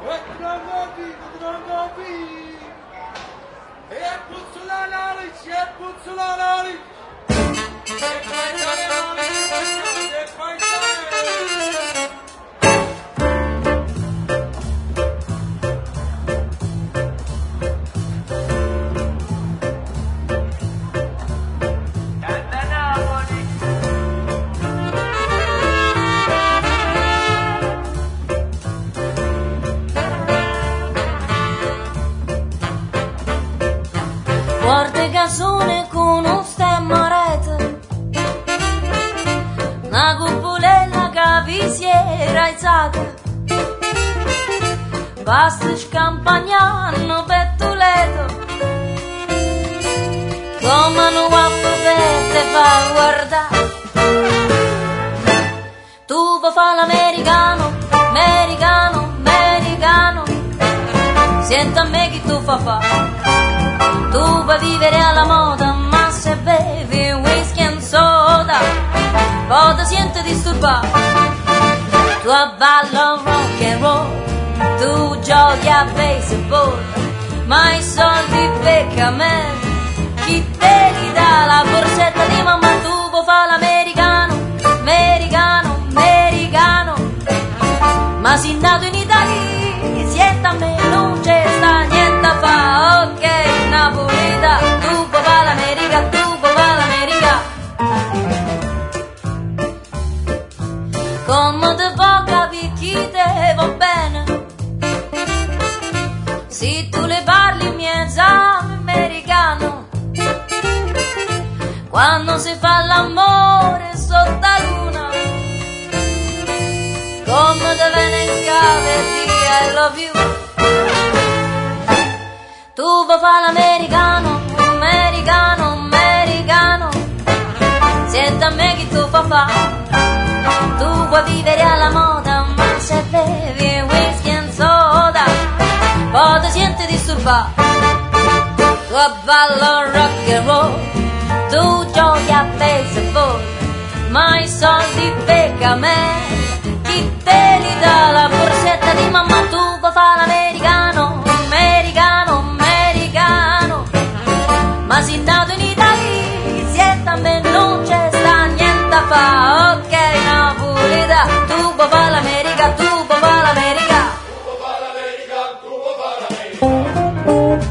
E puzzolare, e puzzolare. Guarda casone con un stemma a rete, una cupolella che vi si era alzata, basta scampagnano per Toledo, come un guappo per te fa guardare. Tu vuoi fare l'americano, americano, americano, senti a me che tu fa. Tu vuoi vivere alla moda, ma se bevi whisky and soda, poi ti senti disturbato. Tu ballo rock and roll, tu giochi a baseball, ma i soldi becca a me. Chi te li dà la borsetta di mamma? Tu vuoi fare l'americano, americano, americano, ma sei nato in Italia, siete a me, non c'è sta niente a fa, ok. Napolita, tu vuoi fare l'America, tu vuoi fare l'America. Come te può capire chi te va bene? Se tu le parli miezza americano, quando si fa l'amore sotto la luna, come te viene in capo e dire I love you. Tu vuoi fare l'americano, americano, americano, senti a me che tu vuoi fare. Tu vuoi vivere alla moda, ma se bevi whisky and soda, poi ti senti disturbato. Tu ballo rock and roll, tu giochi a baseball, ma i soldi becca a me. Chi te li dà la borsetta di mamma? Tu vuoi fare l'americano, americano, americano, ma sei nato in Italia, siete a me, non c'è sta niente a fa, ok Napolita, tu vuoi fare l'America, tu vuoi fare l'America. Tu vuoi fare l'America, tu vuoi fare l'America.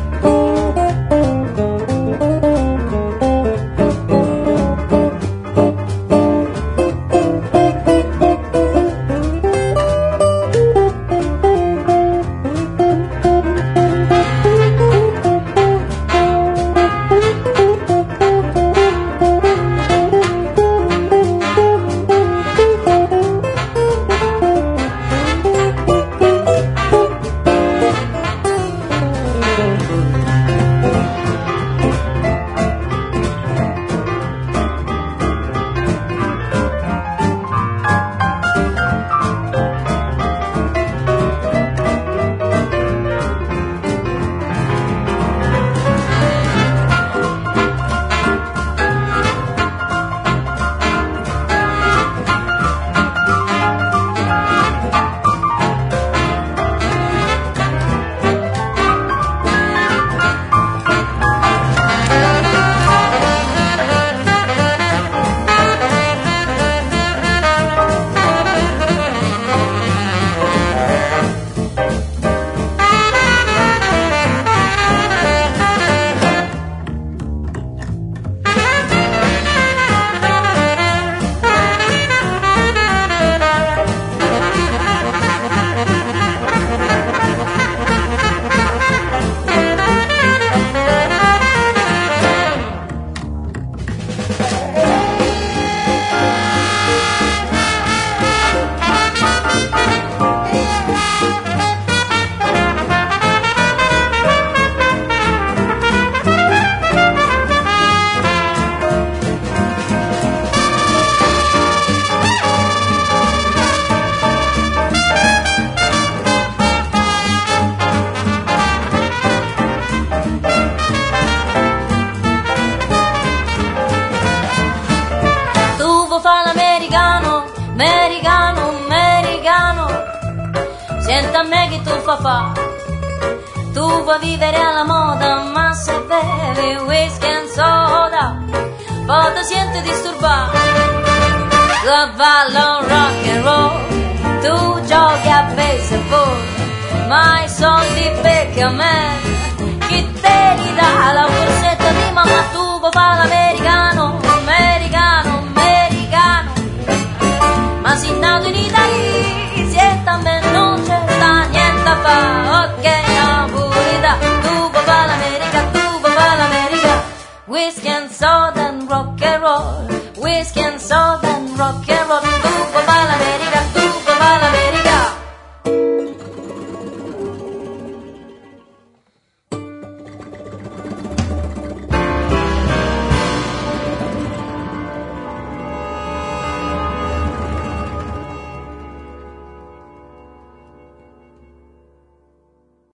Senta a me che tu fa. Tu vuoi vivere alla moda, ma se bevi whisky and soda poi ti senti disturbato. Cavallo rock and roll, tu giochi a baseball, ma i soldi becchi a me. Chi te li dà la borsetta di mamma? Tu vuoi fare l'americano, americano, americano, ma sei nato in Italia, sienta a me non c'è sta niente a fare. Ok, napolità, tu vuoi fare l'America, tu vuoi fare l'America. Whiskey and soda and rock and roll, whiskey and soda